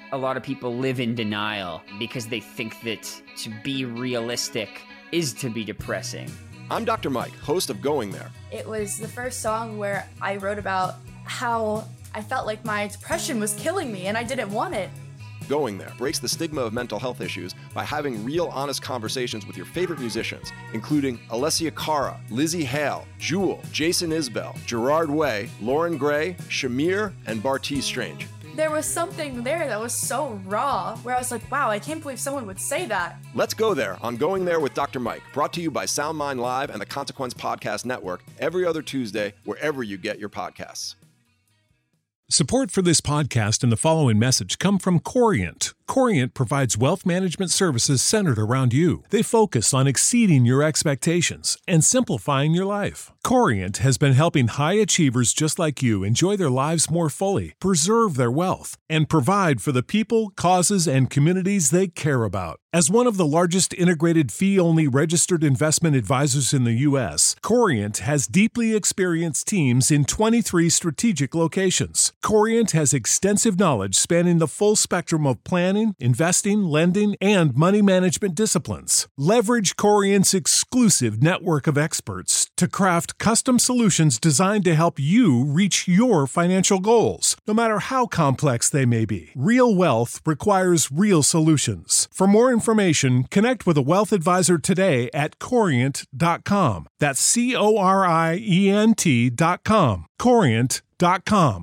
a lot of people live in denial because they think that to be realistic is to be depressing. I'm Dr. Mike, host of Going There. It was the first song where I wrote about how I felt like my depression was killing me and I didn't want it. Going There breaks the stigma of mental health issues by having real, honest conversations with your favorite musicians, including Alessia Cara, Lizzie Hale, Jewel, Jason Isbell, Gerard Way, Lauren Gray, Shamir, and Bartees Strange. There was something there that was so raw, where I was like, wow, I can't believe someone would say that. Let's go there on Going There with Dr. Mike, brought to you by SoundMind Live and the Consequence Podcast Network every other Tuesday, wherever you get your podcasts. Support for this podcast and the following message come from Corient. Corient provides wealth management services centered around you. They focus on exceeding your expectations and simplifying your life. Corient has been helping high achievers just like you enjoy their lives more fully, preserve their wealth, and provide for the people, causes, and communities they care about. As one of the largest integrated fee-only registered investment advisors in the U.S., Corient has deeply experienced teams in 23 strategic locations. Corient has extensive knowledge spanning the full spectrum of planning, investing, lending, and money management disciplines. Leverage Corient's exclusive network of experts to craft custom solutions designed to help you reach your financial goals, no matter how complex they may be. Real wealth requires real solutions. For more information, connect with a wealth advisor today at Corient.com. That's Corient.com. Corient.com.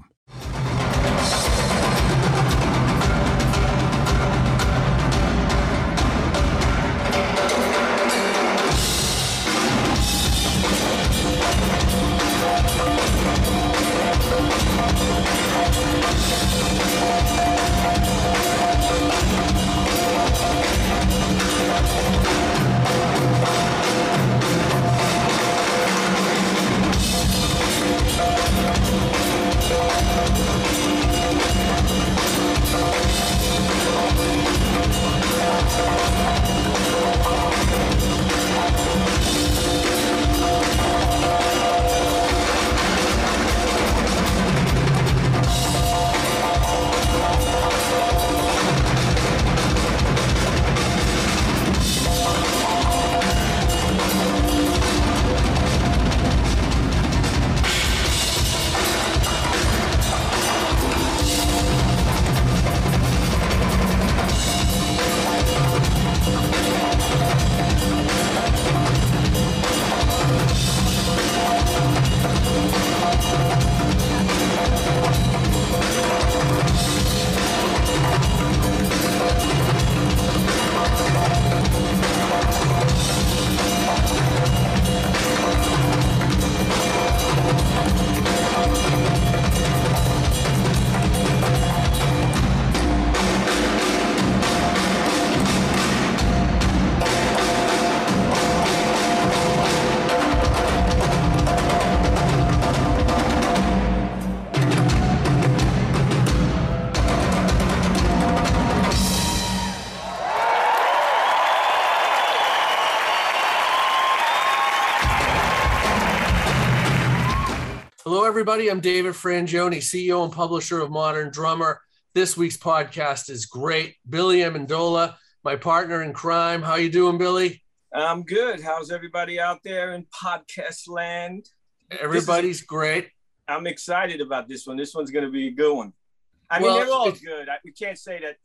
Hello, everybody. I'm David Frangioni, CEO and publisher of Modern Drummer. This week's podcast is great. Billy Amendola, my partner in crime. How you doing, Billy? I'm good. How's everybody out there in podcast land? Everybody's great. I'm excited about this one. This one's going to be a good one. I mean, they're all good. We can't say that,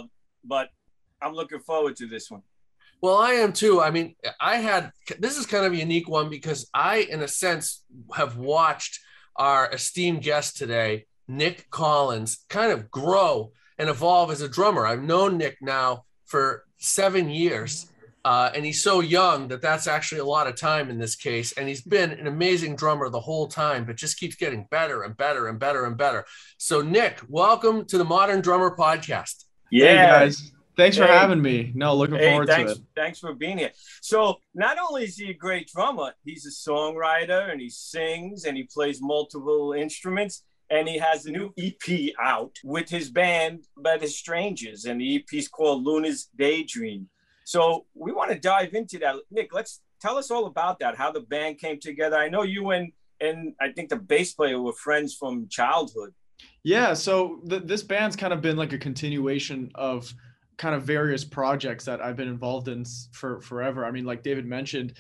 but I'm looking forward to this one. Well, I am too. I mean, this is kind of a unique one because I, in a sense, have watched our esteemed guest today, Nick Collins, kind of grow and evolve as a drummer. I've known Nick now for 7 years, and he's so young that that's actually a lot of time in this case. And he's been an amazing drummer the whole time, but just keeps getting better and better and better and better. So, Nick, welcome to the Modern Drummer Podcast. Yeah, hey guys. Thanks for having me. No, looking forward to it. Thanks for being here. So not only is he a great drummer, he's a songwriter and he sings and he plays multiple instruments. And he has a new EP out with his band, Better Strangers. And the EP is called Luna's Daydream. So we want to dive into that. Nick, tell us all about that, how the band came together. I know you and I think the bass player were friends from childhood. Yeah, so this band's kind of been like a continuation of kind of various projects that I've been involved in for forever. I mean, like David mentioned,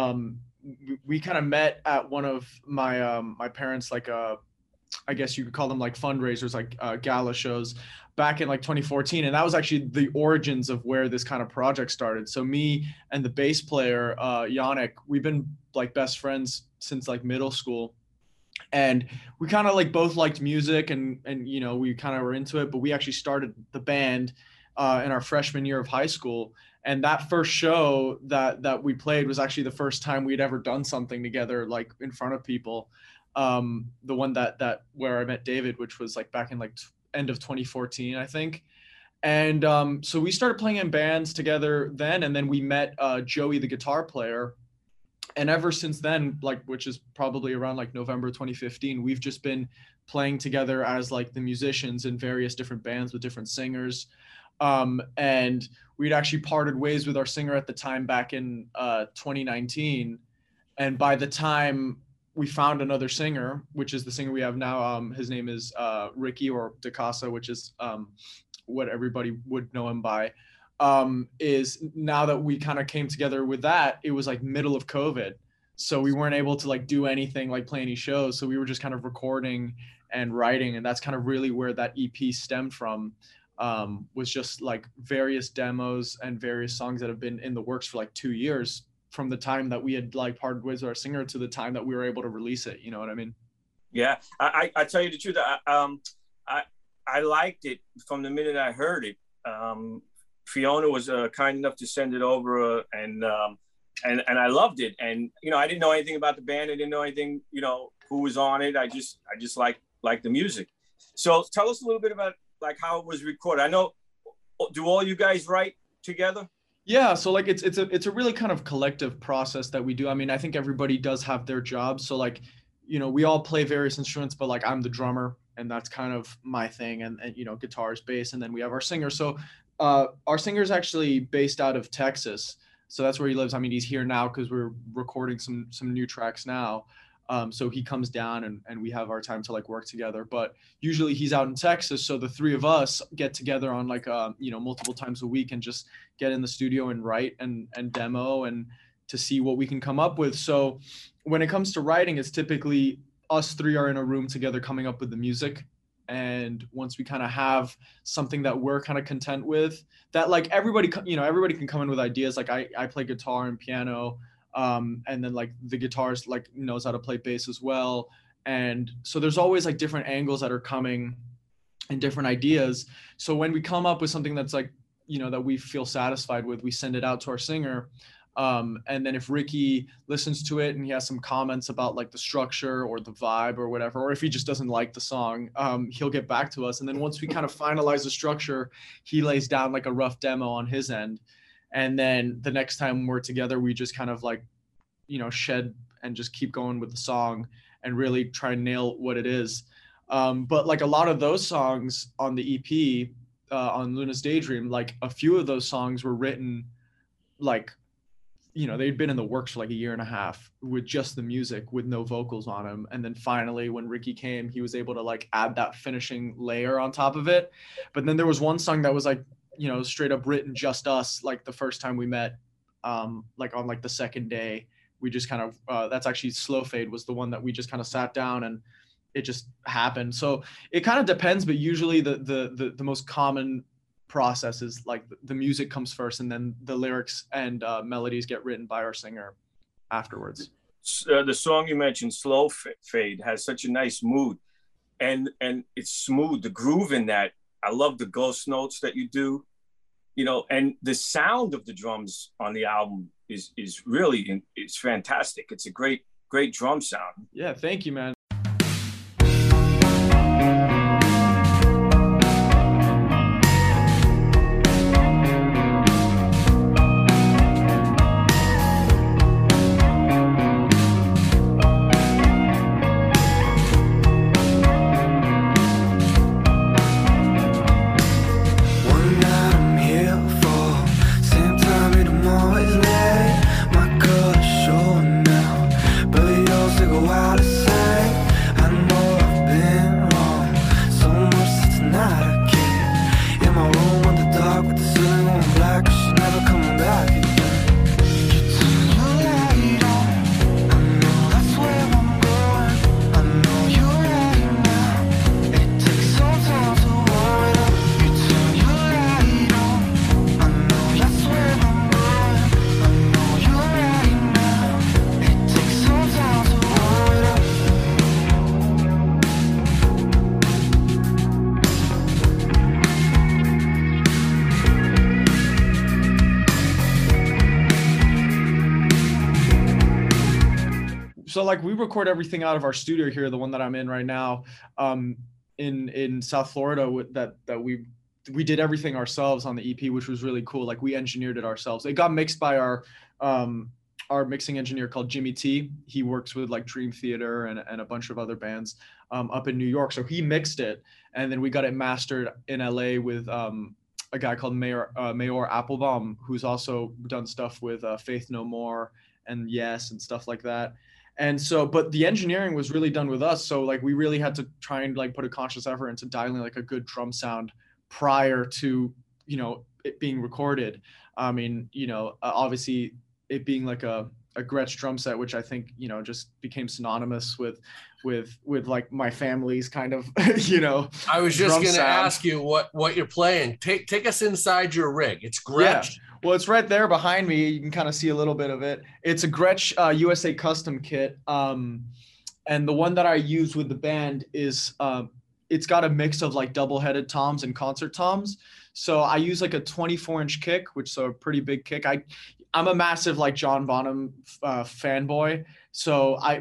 we kind of met at one of my my parents' like I guess you could call them like fundraisers, like gala shows back in like 2014. And that was actually the origins of where this kind of project started. So me and the bass player, Yannick, we've been like best friends since like middle school. And we kind of like both liked music and, you know, we kind of were into it, but we actually started the band in our freshman year of high school. And that first show that we played was actually the first time we'd ever done something together, like in front of people. The one that where I met David, which was like back in like end of 2014, I think. And so we started playing in bands together then, and then we met Joey, the guitar player. And ever since then, like, which is probably around like November 2015, we've just been playing together as like the musicians in various different bands with different singers. And we'd actually parted ways with our singer at the time back in 2019. And by the time we found another singer, which is the singer we have now, his name is Ricky or DeCasa, which is what everybody would know him by. Is now that we kind of came together with that, it was like middle of COVID. So we weren't able to like do anything, like play any shows. So we were just kind of recording and writing. And that's kind of really where that EP stemmed from, was just like various demos and various songs that have been in the works for like 2 years from the time that we had like parted ways with our singer to the time that we were able to release it. You know what I mean? Yeah. I tell you the truth. I liked it from the minute I heard it. Fiona was kind enough to send it over, and I loved it. And you know, I didn't know anything about the band. I didn't know anything, you know, who was on it. I just like the music. So tell us a little bit about like how it was recorded. I know, do all you guys write together? Yeah, so like it's a really kind of collective process that we do. I mean, I think everybody does have their jobs. So like, you know, we all play various instruments, but like I'm the drummer, and that's kind of my thing. And you know, guitars, bass, and then we have our singer. So our singer's actually based out of Texas. So that's where he lives. I mean, he's here now because we're recording some new tracks now. So he comes down and we have our time to like work together, but usually he's out in Texas. So the three of us get together on like, you know, multiple times a week and just get in the studio and write and demo and to see what we can come up with. So when it comes to writing, it's typically us three are in a room together coming up with the music. And once we kind of have something that we're kind of content with, that like everybody can come in with ideas. Like I play guitar and piano. And then like the guitarist like knows how to play bass as well. And so there's always like different angles that are coming and different ideas. So when we come up with something that's like, you know, that we feel satisfied with, we send it out to our singer. And then if Ricky listens to it and he has some comments about like the structure or the vibe or whatever, or if he just doesn't like the song, he'll get back to us. And then once we kind of finalize the structure, he lays down like a rough demo on his end. And then the next time we're together, we just kind of like, you know, shed and just keep going with the song and really try and nail what it is. But like a lot of those songs on the EP, on Luna's Daydream, like a few of those songs were written like, you know, they'd been in the works for like a year and a half with just the music with no vocals on them. And then finally when Ricky came, he was able to like add that finishing layer on top of it. But then there was one song that was like, you know, straight up written just us, like the first time we met, like on like the second day, we just kind of, that's actually Slow Fade was the one that we just kind of sat down and it just happened. So it kind of depends, but usually the most common process is like the music comes first and then the lyrics and melodies get written by our singer afterwards. The song you mentioned, Slow Fade, has such a nice mood and it's smooth, the groove in that. I love the ghost notes that you do, you know, and the sound of the drums on the album is really, it's fantastic. It's a great drum sound. Yeah, thank you, man. But you also go out of sight. So like we record everything out of our studio here, the one that I'm in right now, in South Florida. That we did everything ourselves on the EP, which was really cool. Like we engineered it ourselves. It got mixed by our mixing engineer called Jimmy T. He works with like Dream Theater and a bunch of other bands up in New York. So he mixed it, and then we got it mastered in LA with a guy called Mayor Applebaum, who's also done stuff with Faith No More and Yes and stuff like that. And so, but the engineering was really done with us. So like we really had to try and like put a conscious effort into dialing like a good drum sound prior to, you know, it being recorded. I mean, you know, obviously it being like a Gretsch drum set, which I think, you know, just became synonymous with like my family's kind of, you know. I was just going to ask you what you're playing. Take us inside your rig. It's Gretsch. Yeah. Well, it's right there behind me. You can kind of see a little bit of it. It's a Gretsch USA custom kit. And the one that I use with the band is, it's got a mix of like double-headed toms and concert toms. So I use like a 24-inch kick, which is a pretty big kick. I'm a massive like John Bonham fanboy. So I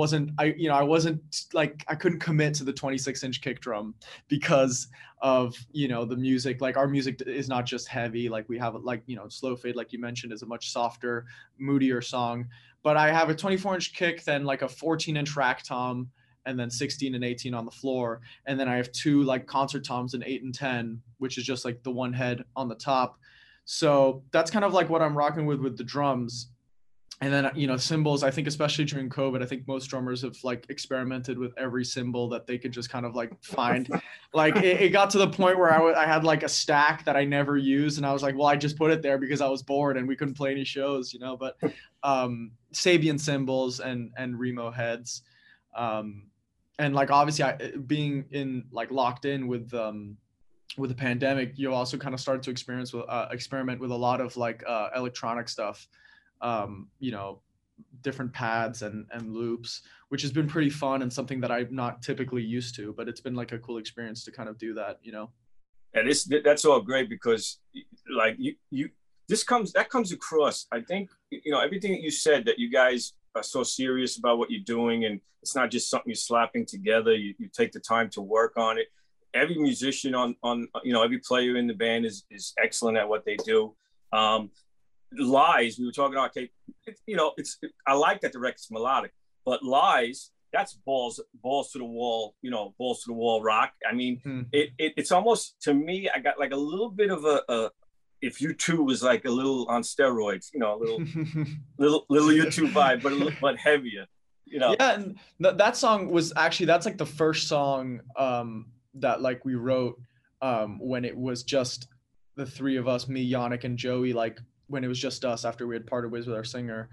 wasn't like, I couldn't commit to the 26-inch kick drum because of, you know, the music. Like our music is not just heavy. Like we have like, you know, Slow Fade, like you mentioned, is a much softer, moodier song. But I have a 24-inch kick, then like a 14-inch rack tom, and then 16 and 18 on the floor. And then I have two like concert toms, an 8 and 10, which is just like the one head on the top. So that's kind of like what I'm rocking with the drums. And then, you know, cymbals, I think especially during COVID, I think most drummers have like experimented with every cymbal that they could just kind of like find. Like it got to the point where I had like a stack that I never used. And I was like, well, I just put it there because I was bored and we couldn't play any shows, you know, but Sabian cymbals and Remo heads. And like, obviously being in like locked in with the pandemic, you also kind of started to experiment with a lot of like electronic stuff. You know, different pads and loops, which has been pretty fun and something that I'm not typically used to, but it's been like a cool experience to kind of do that, you know. And that's all great because like that comes across. I think, you know, everything that you said, that you guys are so serious about what you're doing, and it's not just something you're slapping together. You take the time to work on it. Every musician on you know, every player in the band is excellent at what they do. Lies, we were talking about, okay, you know, I like that the record's melodic, but Lies, that's balls to the wall, you know, balls to the wall rock. I mean, it's almost, to me, I got like a little bit of a if U2 was like a little on steroids, you know, a little U2 vibe, but heavier, you know. Yeah, and that song was actually, that's like the first song that like we wrote when it was just the three of us, me, Yannick, and Joey, like when it was just us after we had parted ways with our singer.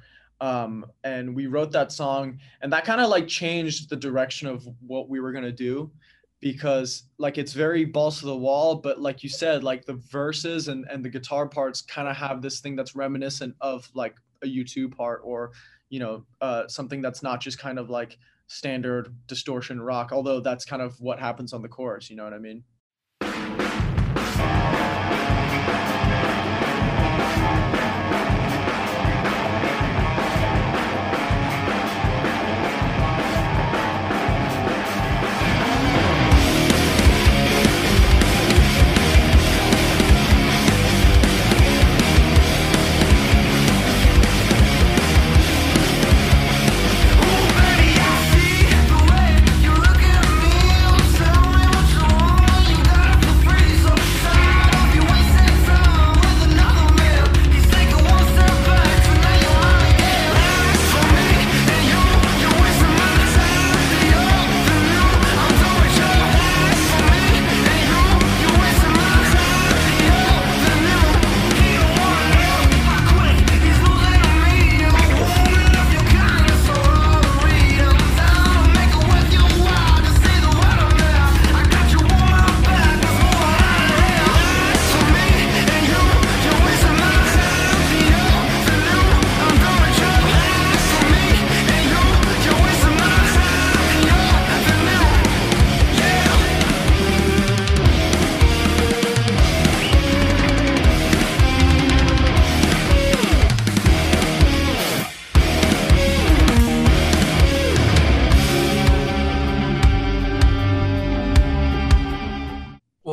And we wrote that song, and that kind of like changed the direction of what we were going to do, because like it's very balls to the wall, but like you said, like the verses and the guitar parts kind of have this thing that's reminiscent of like a U2 part, or, you know, something that's not just kind of like standard distortion rock, although that's kind of what happens on the chorus, you know what I mean? Baby, I see the way you look at me. Tell me what's wrong.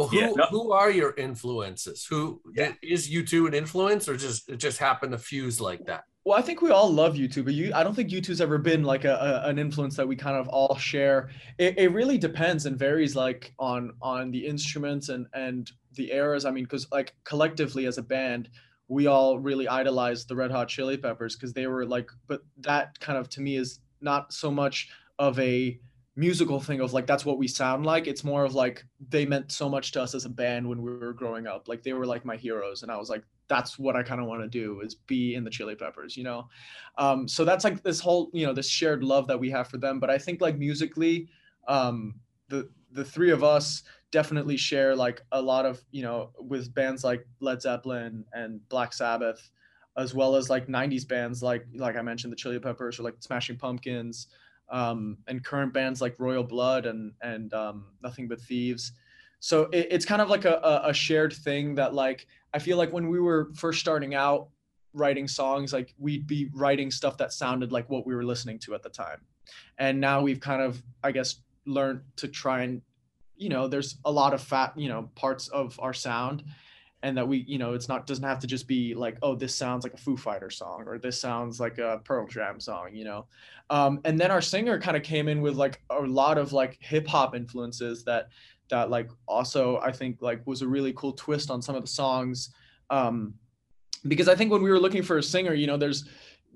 So who are your influences? Is U2 an influence, or it just happened to fuse like that? Well, I think we all love U2, but I don't think U2's ever been like an influence that we kind of all share. It really depends and varies like on the instruments and the eras. I mean, because like collectively as a band, we all really idolized the Red Hot Chili Peppers because they were like, but that kind of to me is not so much of a musical thing of like that's what we sound like. It's more of like they meant so much to us as a band when we were growing up. Like they were like my heroes, and I was like, that's what I kind of want to do is be in the Chili Peppers, you know? So that's like this whole, you know, this shared love that we have for them. But I think like musically, the three of us definitely share like a lot of, you know, with bands like Led Zeppelin and Black Sabbath, as well as like 90s bands like I mentioned, the Chili Peppers or like Smashing Pumpkins, and current bands like Royal Blood and Nothing But Thieves. So it's kind of like a shared thing that like, I feel like when we were first starting out writing songs, like we'd be writing stuff that sounded like what we were listening to at the time. And now we've kind of, I guess, learned to try and, you know, there's a lot of parts of our sound, and that we, you know, doesn't have to just be like, oh, this sounds like a Foo Fighters song, or this sounds like a Pearl Jam song, you know? And then our singer kind of came in with like a lot of like hip hop influences that like also I think like was a really cool twist on some of the songs. Because I think when we were looking for a singer, you know, there's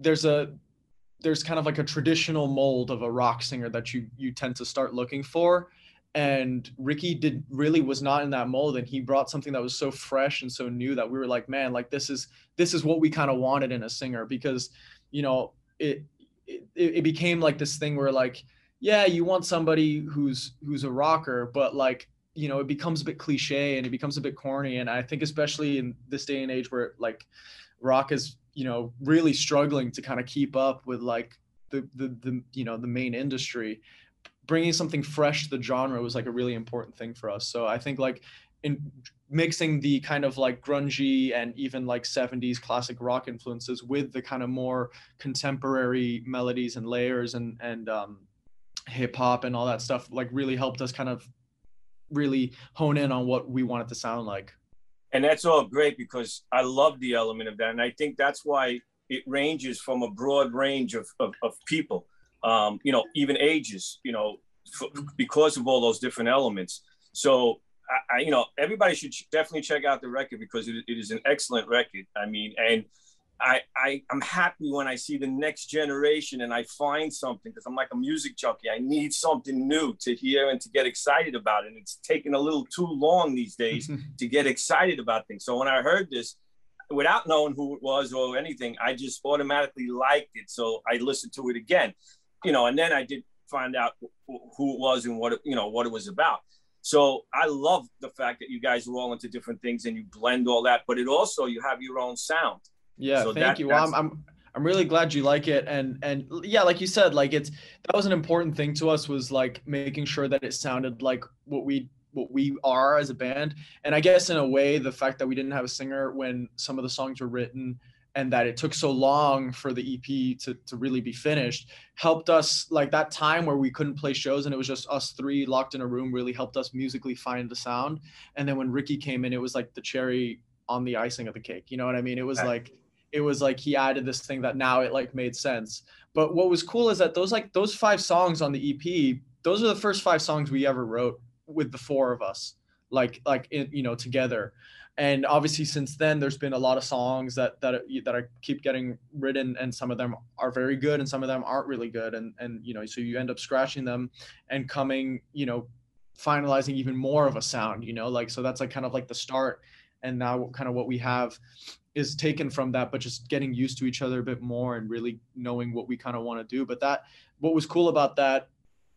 kind of like a traditional mold of a rock singer that you tend to start looking for. And Ricky was not in that mold, and he brought something that was so fresh and so new that we were like, man, like this is what we kind of wanted in a singer. Because, you know, it became like this thing where like, yeah, you want somebody who's a rocker, but like, you know, it becomes a bit cliche and it becomes a bit corny. And I think especially in this day and age where like rock is, you know, really struggling to kind of keep up with like the you know, the main industry, bringing something fresh to the genre was like a really important thing for us. So I think like in mixing the kind of like grungy and even like 70s classic rock influences with the kind of more contemporary melodies and layers and hip hop and all that stuff like really helped us kind of really hone in on what we want it to sound like. And that's all great because I love the element of that. And I think that's why it ranges from a broad range of people, you know, even ages, you know, because of all those different elements. So I you know, everybody should definitely check out the record because it is an excellent record. I mean, and I'm happy when I see the next generation and I find something, because I'm like a music junkie. I need something new to hear and to get excited about it. And it's taken a little too long these days to get excited about things. So when I heard this, without knowing who it was or anything, I just automatically liked it. So I listened to it again, you know, and then I did find out who it was and what it was about. So I love the fact that you guys are all into different things and you blend all that, but it also, you have your own sound. Yeah, so thank you. Well, I'm really glad you like it, and yeah, like you said, like that was an important thing to us, was like making sure that it sounded like what we are as a band. And I guess in a way, the fact that we didn't have a singer when some of the songs were written and that it took so long for the EP to really be finished helped us, like that time where we couldn't play shows and it was just us three locked in a room, really helped us musically find the sound. And then when Ricky came in, it was like the cherry on the icing of the cake. You know what I mean? It was like he added this thing that now it like made sense. But what was cool is that those 5 songs on the EP, those are the first 5 songs we ever wrote with the 4 of us, like you know, together. And obviously since then there's been a lot of songs that I keep getting written, and some of them are very good and some of them aren't really good. And you know, so you end up scratching them and coming, you know, finalizing even more of a sound, you know, like, so that's like kind of like the start. And now kind of what we have is taken from that, but just getting used to each other a bit more and really knowing what we kind of want to do. But what was cool about that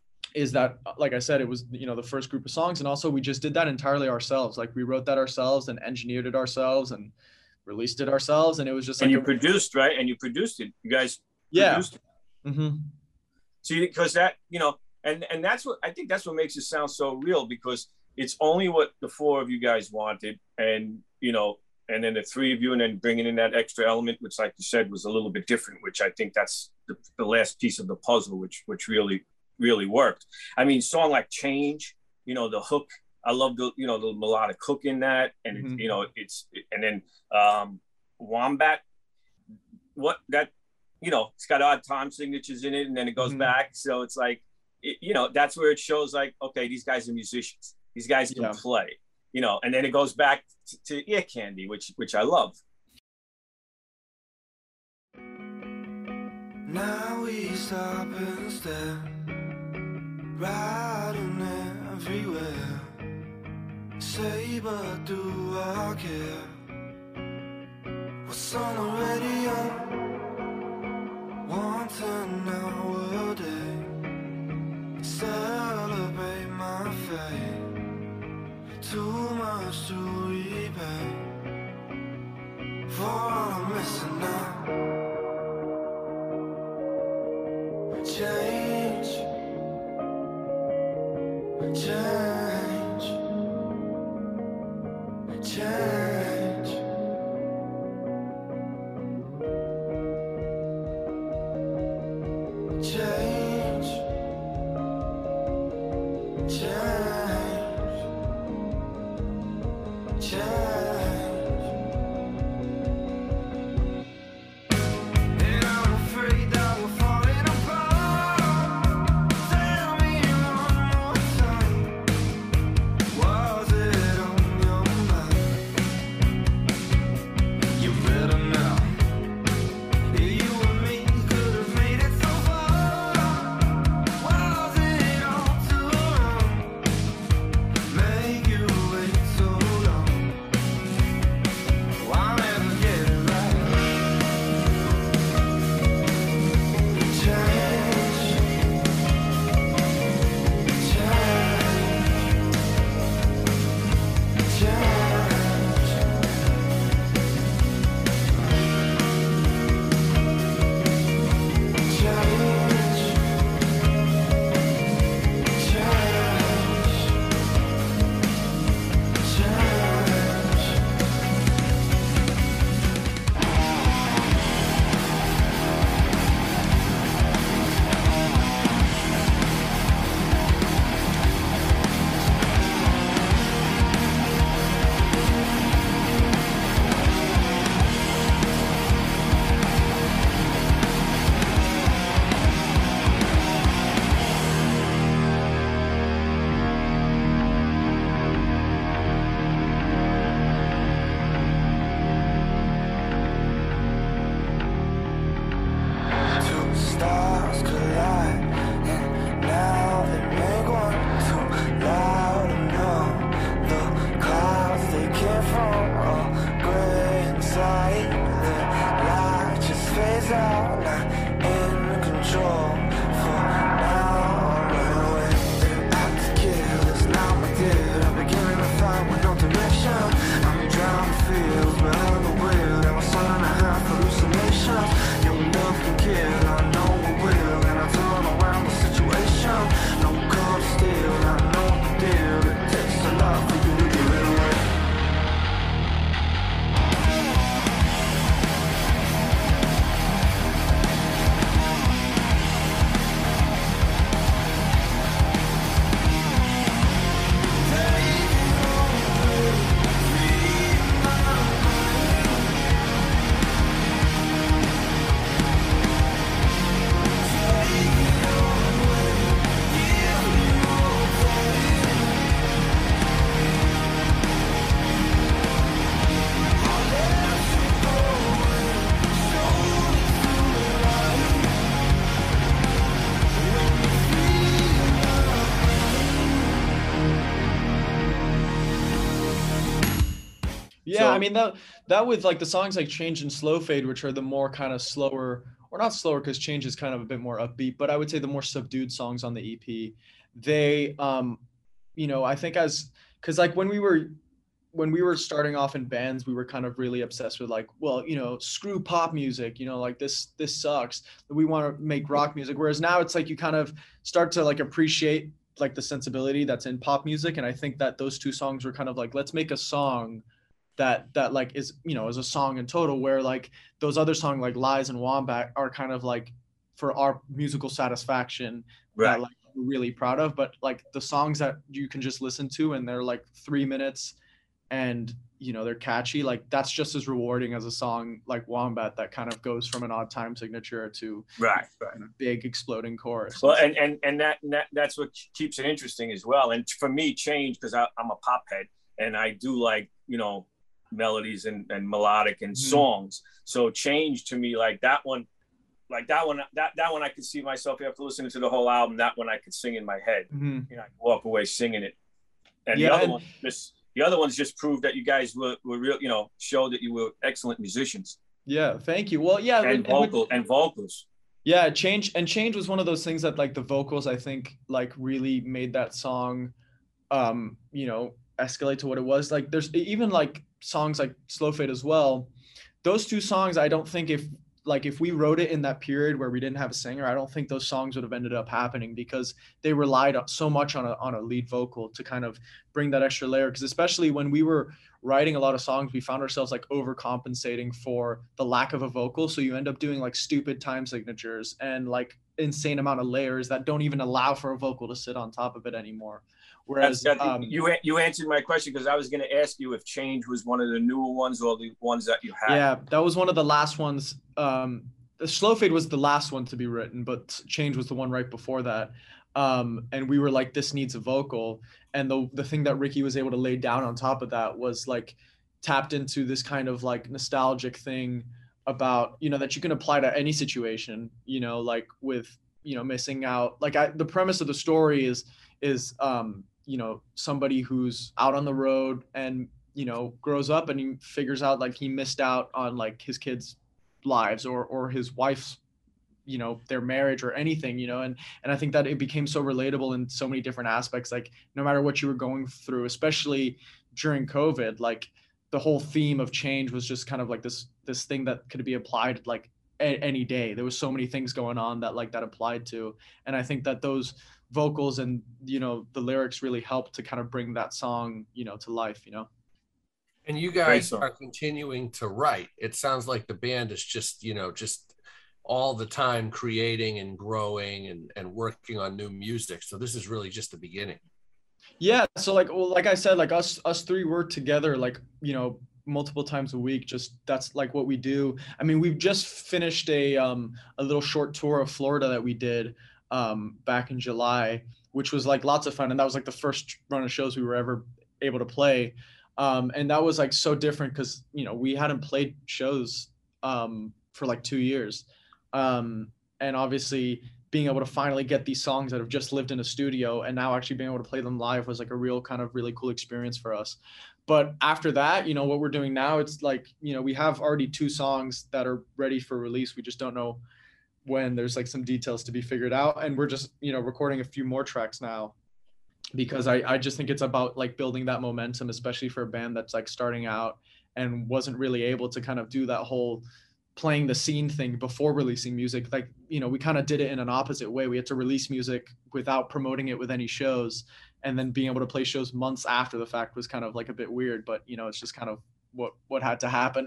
is that, like I said, it was, you know, the first group of songs. And also we just did that entirely ourselves. Like we wrote that ourselves and engineered it ourselves and released it ourselves. And it was just, and like you produced, right? And you produced it. You guys produced it. Mm-hmm. See, because that, you know, and that's what, I think that's what makes it sound so real, because it's only what the 4 of you guys wanted. And, you know, and then the 3 of you, and then bringing in that extra element, which, like you said, was a little bit different, which I think that's the last piece of the puzzle, which really, really worked. I mean, song like Change, you know, the hook I love the melodic hook in that, and and then Wombat, it's got odd time signatures in it, and then it goes back. So it's like, that's where it shows like, okay, these guys are musicians. These guys can play, and then it goes back to Ear Candy, which I love. Now we stop instead, riding everywhere. Say, but do I care? What's on the radio? Wanting nowadays. Celebrate my fate. Too much to repay for all I'm missing out. Change. Change. Change. Change. Change. Change. And I'm afraid that we're falling apart. Tell me one more time. Was it on your mind? You better now. You and me could have made it so far. Was it all too long? Make you wait so long. I'll never get it right. Change. Change. Change. Two stars collide, and now they make one. Too loud and numb. The clouds they came from are gray inside. The light just fades out, not in control. For now, I'm running away. They're out to kill. It's now my deal. I'm beginning to find with no direction. I'm drowning fields behind the wheel. And my son and a half hallucinations. Your love can kill, I know it will. And I turn around the situation. No cold steel, I know the deal. It takes a lot for you to give it away. Yeah, So- I mean that with like the songs like Change and Slow Fade, which are the more kind of slower, or not slower because Change is kind of a bit more upbeat, but I would say the more subdued songs on the EP, they I think because like when we were starting off in bands, we were kind of really obsessed with like, well, screw pop music, like this sucks. We want to make rock music. Whereas now it's like you kind of start to like appreciate like the sensibility that's in pop music. And I think that those two songs were kind of like, let's make a song that like is, is a song in total, where like those other songs like Lies and Wombat are kind of like for our musical satisfaction, Right. that like we're really proud of. But like the songs that you can just listen to and they're like 3 minutes and, you know, they're catchy, like that's just as rewarding as a song like Wombat that kind of goes from an odd time signature to right. a big exploding chorus. Well, and that's what keeps it interesting as well. And for me, Change, because I'm a pop head and I do like, you know, melodies and melodic and songs. So Change to me, like that one I could see myself after listening to the whole album. That one I could sing in my head. You know, I walk away singing it. And the other ones just proved that you guys were real, you know, showed that you were excellent musicians. Yeah, thank you. Well, yeah, and vocals. Yeah, Change was one of those things that like the vocals I think like really made that song you know, escalate to what it was. Like there's even like songs like Slow Fade as well. Those two songs, I don't think if we wrote it in that period where we didn't have a singer, I don't think those songs would have ended up happening because they relied so much on a lead vocal to kind of bring that extra layer. Because especially when we were writing a lot of songs, we found ourselves like overcompensating for the lack of a vocal. So you end up doing like stupid time signatures and like insane amount of layers that don't even allow for a vocal to sit on top of it anymore. Whereas you answered my question because I was going to ask you if Change was one of the newer ones or the ones that you had. Yeah, that was one of the last ones. The Slow Fade was the last one to be written, but Change was the one right before that. And we were like, this needs a vocal. And the thing that Ricky was able to lay down on top of that was like tapped into this kind of like nostalgic thing about, you know, that you can apply to any situation, you know, like with, you know, missing out. Like the premise of the story is you know, somebody who's out on the road and, you know, grows up and he figures out like he missed out on like his kids' lives or his wife's, you know, their marriage or anything, you know, and I think that it became so relatable in so many different aspects, like no matter what you were going through, especially during COVID, like the whole theme of change was just kind of like this thing that could be applied like any day. There was so many things going on that like that applied to, and I think that those vocals and, you know, the lyrics really helped to kind of bring that song, you know, to life, you know. And you guys are continuing to write. It sounds like the band is just, you know, just all the time creating and growing and working on new music. So this is really just the beginning. Yeah. So like I said, like us three work together, like, you know, multiple times a week. Just that's like what we do. I mean, we've just finished a little short tour of Florida that we did back in July, which was like lots of fun. And that was like the first run of shows we were ever able to play. And that was like so different because, you know, we hadn't played shows for like 2 years. And obviously being able to finally get these songs that have just lived in a studio and now actually being able to play them live was like a real kind of really cool experience for us. But after that, you know, what we're doing now, it's like, you know, we have already 2 songs that are ready for release. We just don't know when. There's like some details to be figured out. And we're just, you know, recording a few more tracks now because I just think it's about like building that momentum, especially for a band that's like starting out and wasn't really able to kind of do that whole playing the scene thing before releasing music. Like, you know, we kind of did it in an opposite way. We had to release music without promoting it with any shows, and then being able to play shows months after the fact was kind of like a bit weird, but you know, it's just kind of what had to happen.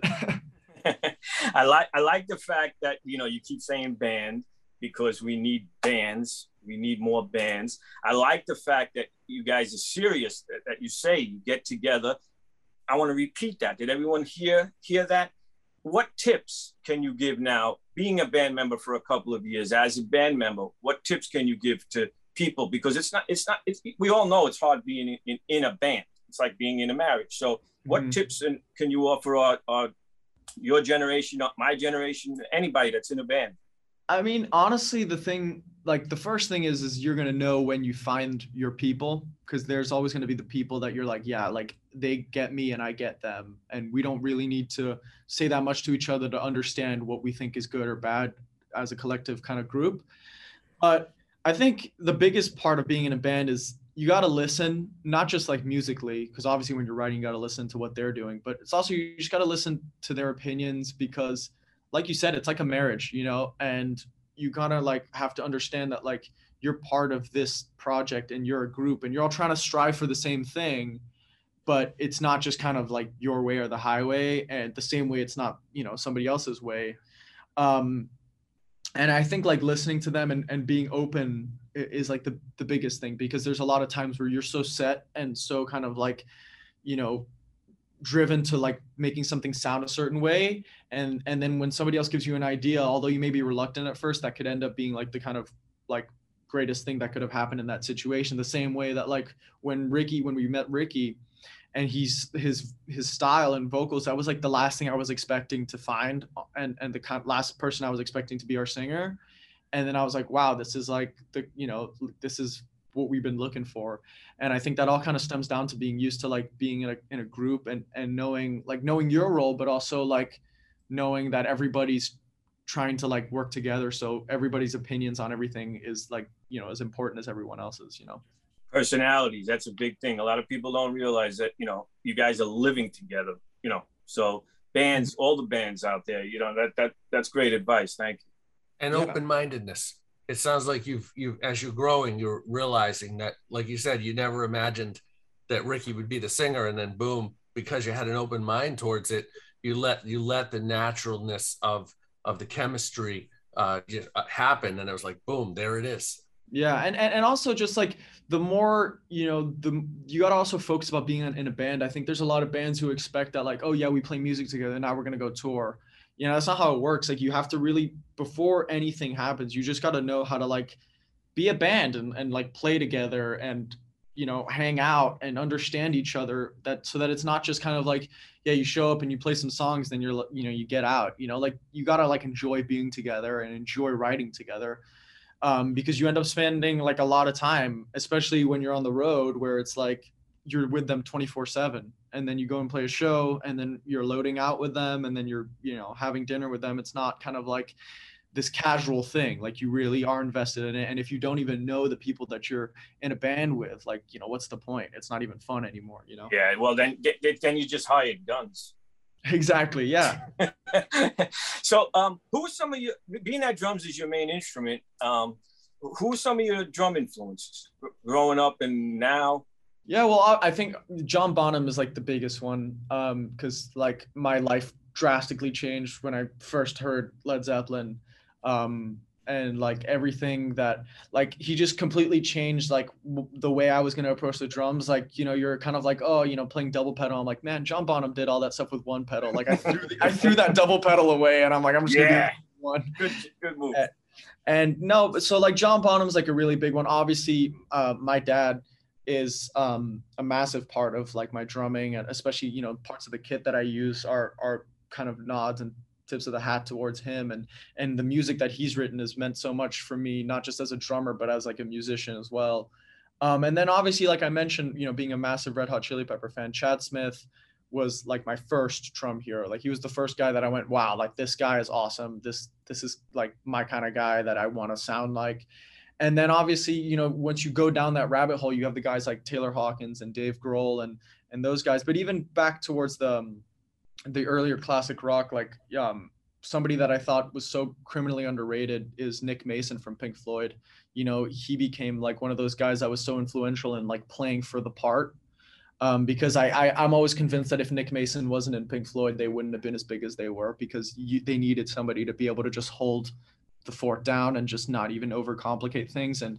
I like the fact that, you know, you keep saying band because we need bands. We need more bands. I like the fact that you guys are serious, that you say you get together. I want to repeat that. Did everyone hear that? What tips can you give now, being a band member for a couple of years, as a band member, what tips can you give to people? Because we all know it's hard being in a band. It's like being in a marriage. So what tips can you offer your generation, my generation, anybody that's in a band? I mean, honestly, the first thing is you're going to know when you find your people, because there's always going to be the people that you're like, yeah, like they get me and I get them. And we don't really need to say that much to each other to understand what we think is good or bad as a collective kind of group. But I think the biggest part of being in a band is you got to listen, not just like musically, because obviously when you're writing, you got to listen to what they're doing, but it's also, you just got to listen to their opinions, because like you said, it's like a marriage, you know, and you gotta like have to understand that like you're part of this project and you're a group and you're all trying to strive for the same thing, but it's not just kind of like your way or the highway, and the same way it's not, you know, somebody else's way. And I think like listening to them and being open is like the biggest thing, because there's a lot of times where you're so set and so kind of like, you know, driven to like making something sound a certain way, and then when somebody else gives you an idea, although you may be reluctant at first, that could end up being like the kind of like greatest thing that could have happened in that situation. The same way that like when we met Ricky, and his style and vocals, that was like the last thing I was expecting to find, and the last person I was expecting to be our singer. And then I was like, wow, this is like this is what we've been looking for. And I think that all kind of stems down to being used to like being in a group and knowing your role, but also like knowing that everybody's trying to like work together. So everybody's opinions on everything is like, you know, as important as everyone else's, you know. Personalities, that's a big thing. A lot of people don't realize that, you know, you guys are living together, you know. So bands, all the bands out there, you know, that's great advice. Thank you. And open-mindedness. It sounds like you've as you're growing, you're realizing that, like you said, you never imagined that Ricky would be the singer, and then boom, because you had an open mind towards it, you let the naturalness of the chemistry just happen, and it was like boom, there it is. Yeah, and also just like the more, you know, you got to also focus about being in a band. I think there's a lot of bands who expect that like, oh yeah, we play music together, now we're gonna go tour. You know, that's not how it works. Like you have to really, before anything happens, you just got to know how to like be a band and like play together and, you know, hang out and understand each other, so that it's not just kind of like, yeah, you show up and you play some songs, then you're, you know, you get out, you know, like you got to like enjoy being together and enjoy writing together. Because you end up spending like a lot of time, especially when you're on the road, where it's like you're with them 24/7, and then you go and play a show, and then you're loading out with them, and then you're, you know, having dinner with them. It's not kind of like this casual thing. Like you really are invested in it. And if you don't even know the people that you're in a band with, like, you know, what's the point? It's not even fun anymore, you know? Yeah, well then you just hired guns. Exactly, yeah. So who are some of your, being that drums is your main instrument, who are some of your drum influences growing up and now? Yeah, well, I think John Bonham is like the biggest one, because like my life drastically changed when I first heard Led Zeppelin, and like everything that, like, he just completely changed like the way I was going to approach the drums. Like, you know, you're kind of like, oh, you know, playing double pedal. I'm like, man, John Bonham did all that stuff with one pedal. Like I threw that double pedal away, and I'm like, I'm just gonna do one. Good move. And no, so like John Bonham's like a really big one. Obviously, my dad is a massive part of like my drumming, and especially, you know, parts of the kit that I use are kind of nods and tips of the hat towards him, and the music that he's written has meant so much for me, not just as a drummer, but as like a musician as well. And then obviously, like I mentioned, you know, being a massive Red Hot Chili Pepper fan, Chad Smith was like my first drum hero. Like he was the first guy that I went, wow, like this guy is awesome. This is like my kind of guy that I want to sound like. And then obviously, you know, once you go down that rabbit hole, you have the guys like Taylor Hawkins and Dave Grohl and those guys. But even back towards the earlier classic rock, like somebody that I thought was so criminally underrated is Nick Mason from Pink Floyd. You know, he became like one of those guys that was so influential in like playing for the part. Because I'm always convinced that if Nick Mason wasn't in Pink Floyd, they wouldn't have been as big as they were, because they needed somebody to be able to just hold the fort down and just not even overcomplicate things. And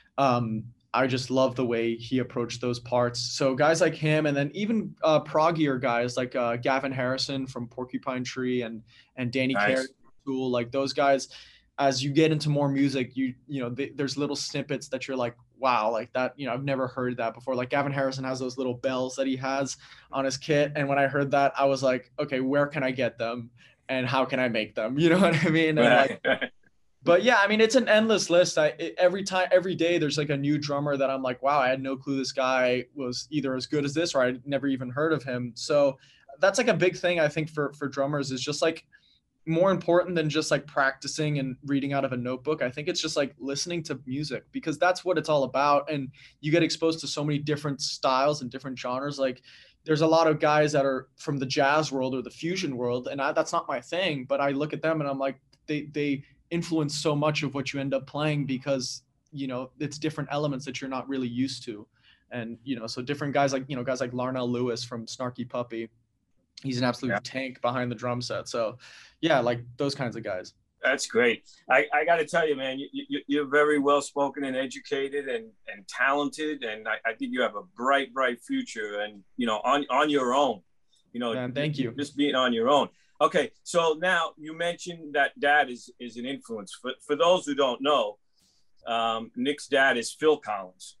I just love the way he approached those parts. So guys like him, and then even proggier guys like Gavin Harrison from Porcupine Tree and Danny Carey, Tool, like those guys. As you get into more music, you know, there's little snippets that you're like, wow, like that, you know, I've never heard that before. Like Gavin Harrison has those little bells that he has on his kit, and when I heard that, I was like, okay, where can I get them and how can I make them? You know what I mean? And like, but yeah, I mean, it's an endless list. Every day there's like a new drummer that I'm like, wow, I had no clue this guy was either as good as this, or I'd never even heard of him. So that's like a big thing, I think, for drummers, is just like more important than just like practicing and reading out of a notebook. I think it's just like listening to music, because that's what it's all about. And you get exposed to so many different styles and different genres. Like there's a lot of guys that are from the jazz world or the fusion world, and that's not my thing, but I look at them and I'm like, they influence so much of what you end up playing, because, you know, it's different elements that you're not really used to. And, you know, so different guys like, you know, guys like Larnell Lewis from Snarky Puppy, he's an absolute tank behind the drum set. So yeah, like those kinds of guys. That's great. I got to tell you, man, you're very well spoken and educated and talented, and I think you have a bright future, and on your own. Man, thank you. Just being on your own. Okay, so now you mentioned that dad is an influence. For those who don't know, Nick's dad is Phil Collins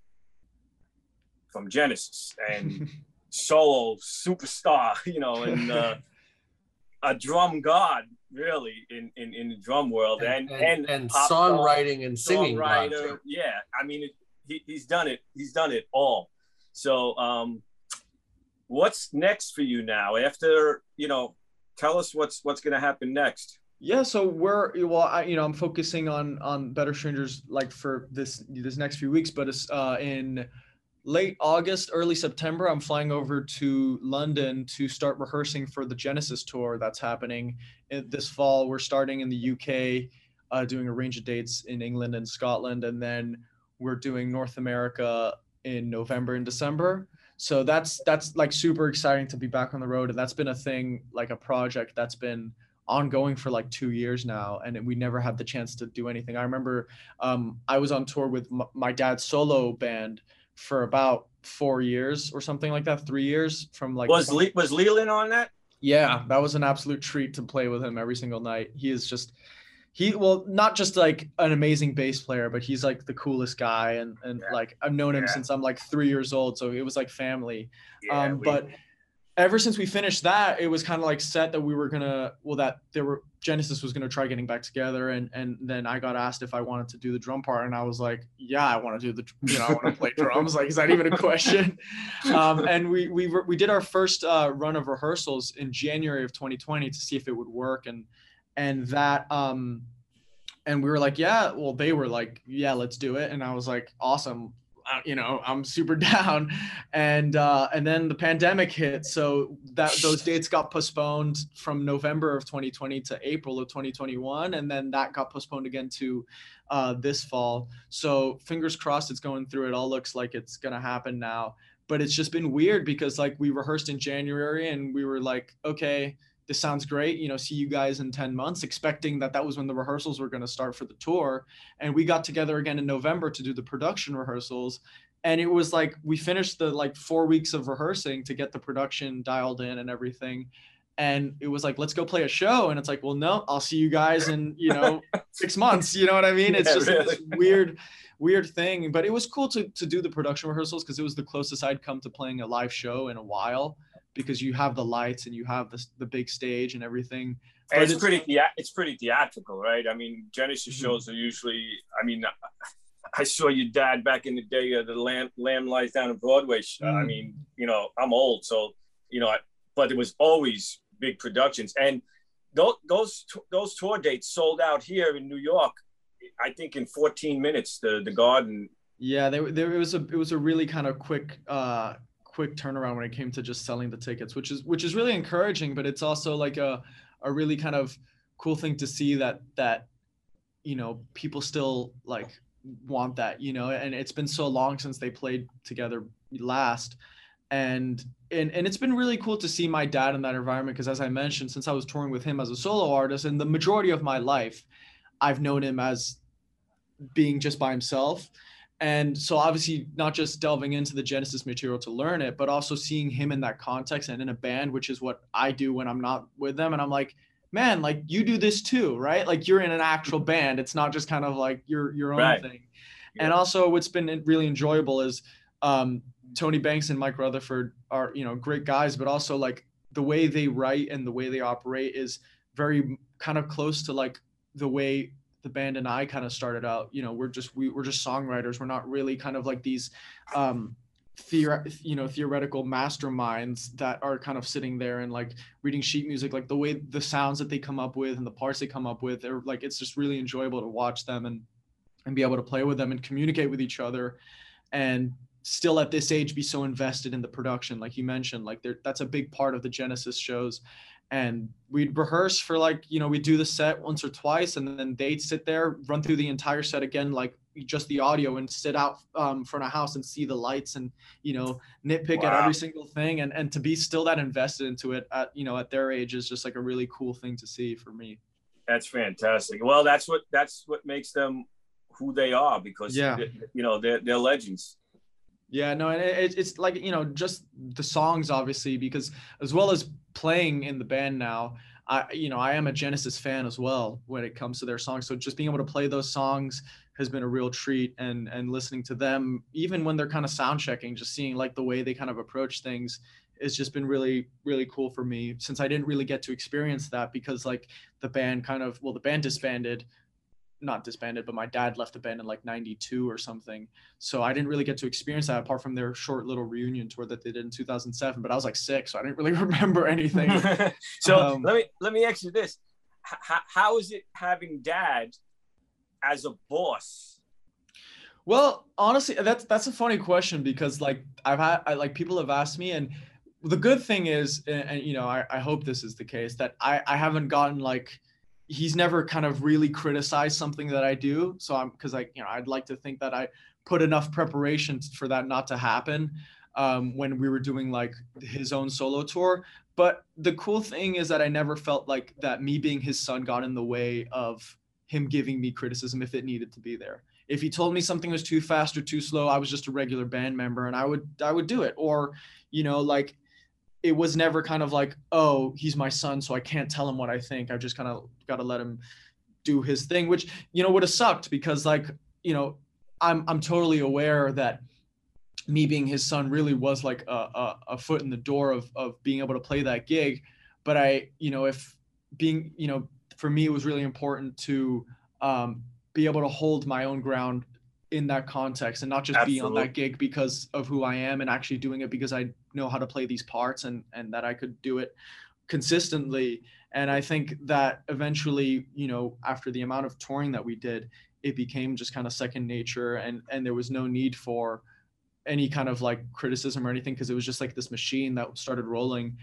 from Genesis and solo superstar, and a drum god, really, in the drum world, and songwriting and singing. Songwriter, yeah. I mean, he's done it. He's done it all. So, what's next for you now? After tell us what's going to happen next. Yeah, so I'm focusing on Better Strangers like for this next few weeks, but it's in late August, early September, I'm flying over to London to start rehearsing for the Genesis tour that's happening this fall. We're starting in the UK, doing a range of dates in England and Scotland, and then we're doing North America in November and December. So that's like super exciting to be back on the road. And that's been a thing, like a project that's been ongoing for like 2 years now. And we never had the chance to do anything. I remember I was on tour with my dad's solo band for about 4 years or something like that, 3 years from like. Was Leland on that? Yeah, that was an absolute treat to play with him every single night. He is just, not just like an amazing bass player, but he's like the coolest guy. And like, I've known him since I'm like 3 years old. So it was like family. But ever since we finished that, it was kind of like set that we were Genesis was going to try getting back together. And then I got asked if I wanted to do the drum part. And I was like, yeah, I want to do I want to play drums. Like, is that even a question? And we did our first run of rehearsals in January of 2020 to see if it would work. And that, and we were like, yeah, well, they were like, yeah, let's do it. And I was like, awesome. I'm super down. And then the pandemic hit. So those dates got postponed from November of 2020 to April of 2021. And then that got postponed again to this fall. So fingers crossed it's going through. It all looks like it's going to happen now. But it's just been weird because like we rehearsed in January and we were like, okay, this sounds great, see you guys in 10 months, expecting that was when the rehearsals were going to start for the tour. And we got together again in November to do the production rehearsals. And it was like, we finished the like 4 weeks of rehearsing to get the production dialed in and everything. And it was like, let's go play a show. And it's like, well, no, I'll see you guys in, 6 months. You know what I mean? It's just really this weird thing, but it was cool to do the production rehearsals because it was the closest I'd come to playing a live show in a while. Because you have the lights and you have the big stage and everything. And it's pretty theatrical, right? I mean, Genesis shows are usually, I saw your dad back in the day, the Lamb Lies Down on Broadway. I mean, I'm old, so, but it was always big productions. And those tour dates sold out here in New York, I think in 14 minutes, the Garden. Yeah, it was a really kind of quick turnaround when it came to just selling the tickets, which is really encouraging, but it's also like a really kind of cool thing to see that people still like want that, and it's been so long since they played together last. And it's been really cool to see my dad in that environment. Cause as I mentioned, since I was touring with him as a solo artist and the majority of my life, I've known him as being just by himself. And so obviously not just delving into the Genesis material to learn it, but also seeing him in that context and in a band, which is what I do when I'm not with them. And I'm like, man, like you do this too, right? Like you're in an actual band. It's not just kind of like your own thing. Yeah. And also what's been really enjoyable is Tony Banks and Mike Rutherford are, great guys, but also like the way they write and the way they operate is very kind of close to like the way the band and I kind of started out. We're just songwriters. We're not really kind of like these theoretical masterminds that are kind of sitting there and like reading sheet music. Like the way the sounds that they come up with and the parts they come up with, they're like, it's just really enjoyable to watch them and be able to play with them and communicate with each other, and still at this age be so invested in the production. Like you mentioned, like that's a big part of the Genesis shows. And we'd rehearse for like, we'd do the set once or twice, and then they'd sit there, run through the entire set again, like just the audio, and sit out front of house and see the lights and, nitpick at every single thing. And to be still that invested into it at their age is just like a really cool thing to see for me. That's fantastic. Well, that's what makes them who they are, because you know, they're legends. Yeah, no, and it's like, you know, just the songs, obviously, because as well as playing in the band now, I am a Genesis fan as well when it comes to their songs. So just being able to play those songs has been a real treat, and listening to them, even when they're kind of sound checking, just seeing like the way they kind of approach things, it's just been really, really cool for me, since I didn't really get to experience that because like the band disbanded. Not disbanded, but my dad left the band in like 92 or something. So I didn't really get to experience that apart from their short little reunion tour that they did in 2007, but I was like 6, so I didn't really remember anything. So let me ask you this. How is it having Dad as a boss? Well, honestly, that's a funny question, because like people have asked me, and the good thing is, and you know, I hope this is the case, that I haven't gotten like, he's never kind of really criticized something that I do. So I'd like to think that I put enough preparation for that not to happen when we were doing like his own solo tour. But the cool thing is that I never felt like that me being his son got in the way of him giving me criticism if it needed to be there. If he told me something was too fast or too slow, I was just a regular band member and I would do it. Or, you know, like, it was never kind of like, oh, he's my son, so I can't tell him what I think. I just kind of got to let him do his thing, which, you know, would have sucked, because like, you know, I'm totally aware that me being his son really was like a foot in the door of being able to play that gig. But for me, it was really important to be able to hold my own ground in that context, and not just be on that gig because of who I am, and actually doing it because I know how to play these parts and that I could do it consistently. And I think that eventually, you know, after the amount of touring that we did, it became just kind of second nature, and there was no need for any kind of like criticism or anything, because it was just like this machine that started rolling.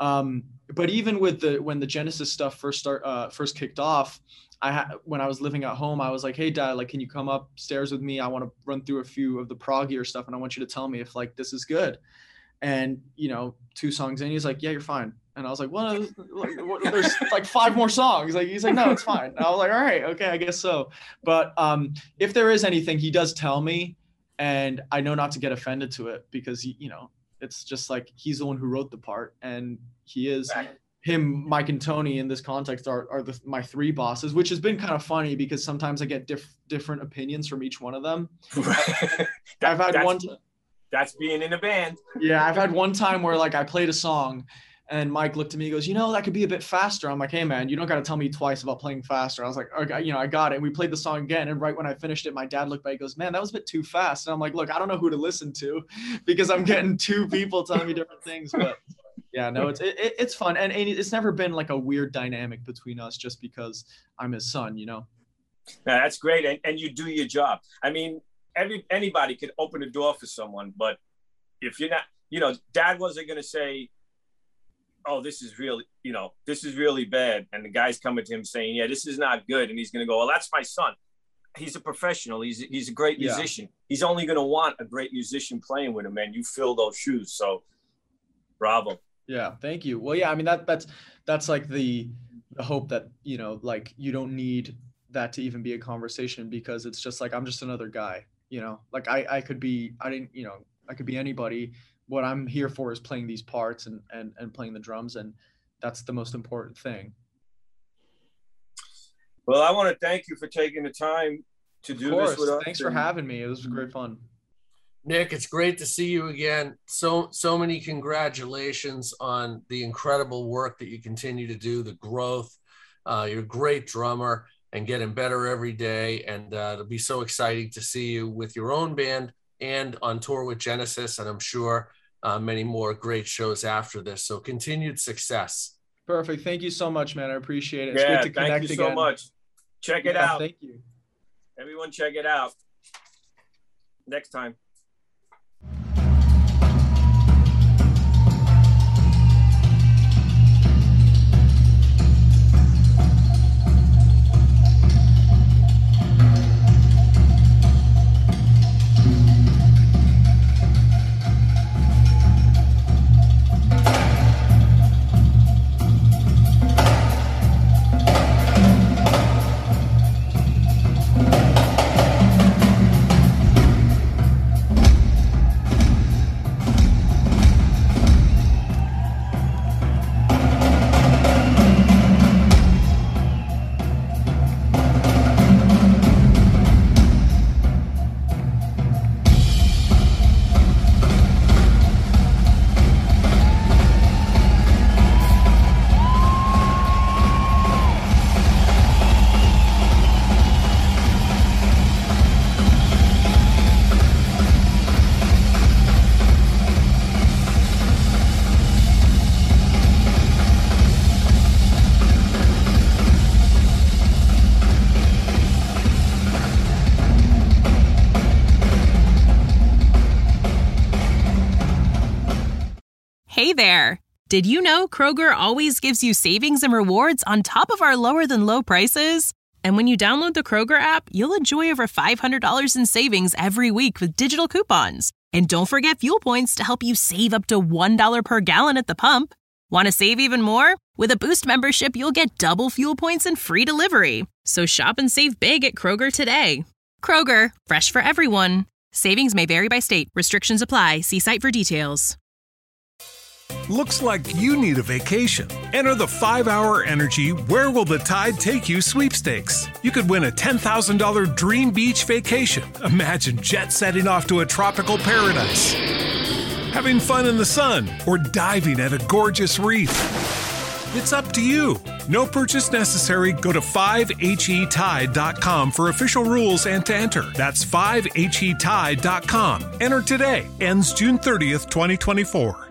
But even with when the Genesis stuff first kicked off, when I was living at home, I was like, hey Dad, like, can you come upstairs with me? I want to run through a few of the proggier stuff, and I want you to tell me if like this is good. And, you know, 2 songs in, he's like, yeah, you're fine. And I was like, well, there's like 5 more songs. Like, he's like, no, it's fine. And I was like, all right, okay, I guess so. But if there is anything, he does tell me, and I know not to get offended to it, because you know, it's just like, he's the one who wrote the part, and he is. Him, Mike, and Tony in this context are my 3 bosses, which has been kind of funny because sometimes I get different opinions from each one of them. I've had one. That's being in a band. Yeah, I've had one time where like I played a song, and Mike looked at me and goes, you know, that could be a bit faster. I'm like, hey man, you don't got to tell me twice about playing faster. I was like, okay, you know, I got it. And we played the song again, and right when I finished it, my dad looked back and goes, man, that was a bit too fast. And I'm like, look, I don't know who to listen to, because I'm getting 2 people telling me different things, but. Yeah, no, it's fun, and it's never been like a weird dynamic between us just because I'm his son, you know. Yeah, that's great, and you do your job. I mean, anybody could open a door for someone, but if you're not, you know, Dad wasn't going to say, oh, this is really bad, and the guy's coming to him saying, yeah, this is not good, and he's going to go, well, that's my son. He's a professional. He's a great musician. He's only going to want a great musician playing with him, and you fill those shoes. So, bravo. Yeah, thank you. Well, yeah, I mean, that's like the hope that, you know, like, you don't need that to even be a conversation, because it's just like, I'm just another guy, you know, like I could be anybody. What I'm here for is playing these parts and playing the drums, and that's the most important thing. Well, I want to thank you for taking the time to do this with us. Thanks for having me. It was great fun. Nick, it's great to see you again. So many congratulations on the incredible work that you continue to do, the growth. You're a great drummer and getting better every day. And it'll be so exciting to see you with your own band and on tour with Genesis. And I'm sure many more great shows after this. So continued success. Perfect. Thank you so much, man. I appreciate it. It's good to connect again. Thank you so much. Check it out. Thank you. Everyone check it out. Next time. Hey there! Did you know Kroger always gives you savings and rewards on top of our lower-than-low prices? And when you download the Kroger app, you'll enjoy over $500 in savings every week with digital coupons. And don't forget fuel points to help you save up to $1 per gallon at the pump. Want to save even more? With a Boost membership, you'll get double fuel points and free delivery. So shop and save big at Kroger today. Kroger, fresh for everyone. Savings may vary by state. Restrictions apply. See site for details. Looks like you need a vacation. Enter the 5-Hour Energy Where Will the Tide Take You sweepstakes. You could win a $10,000 dream beach vacation. Imagine jet setting off to a tropical paradise, having fun in the sun, or diving at a gorgeous reef. It's up to you. No purchase necessary. Go to 5HETide.com for official rules and to enter. That's 5HETide.com. Enter today. Ends June 30th, 2024.